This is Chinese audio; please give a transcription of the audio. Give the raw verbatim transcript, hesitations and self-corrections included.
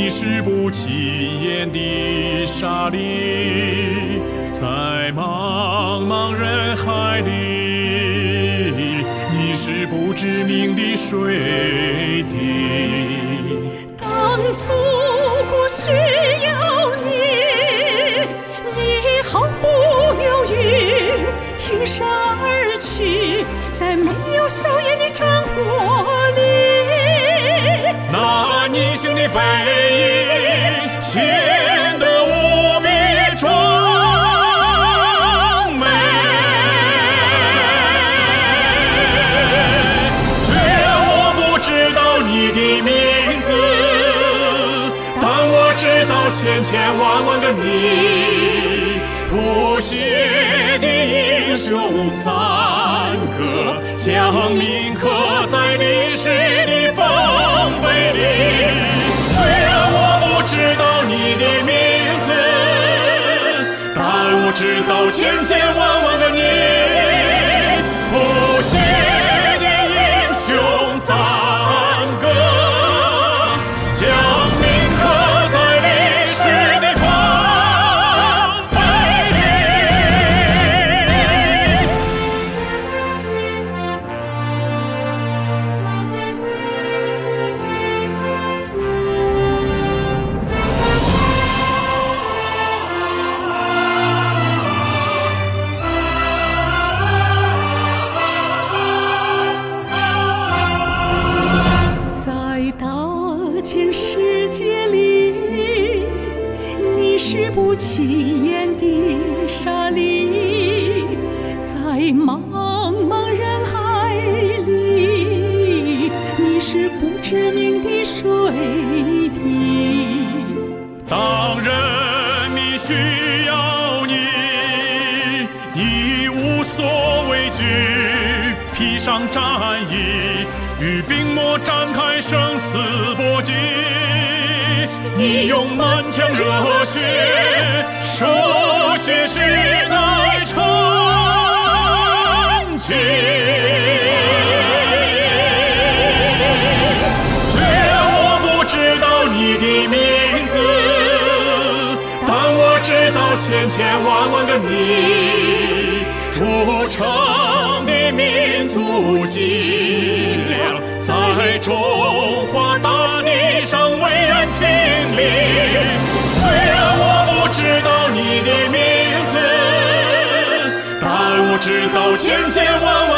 你是不起眼的沙粒，在茫茫人海里，你是不知名的水滴。 当祖国需要你，你毫不犹豫挺身而去，在没有硝烟的战火里， 那逆行的背影显得无比壮美。虽然我不知道你的名字，但我知道千千万万个你，谱写的英雄赞歌，将铭刻在历史的丰碑里。虽然我不知道你的名字，但我知道千千万万个你，谱写的英雄赞歌，将铭刻在历史的丰碑在大千世界里，你是不起眼的沙粒，在茫茫人海里，你是不知名的水滴。 当人民需要你，你无所畏惧，披上战衣，与病魔展开生死搏击。你用满腔热血，手写时代传奇。虽然我不知道你的名字，但我知道千千万万个你，铸成的民族脊梁，在中华大地上巍然挺立。虽然我不知道你的名字，但我知道千千万万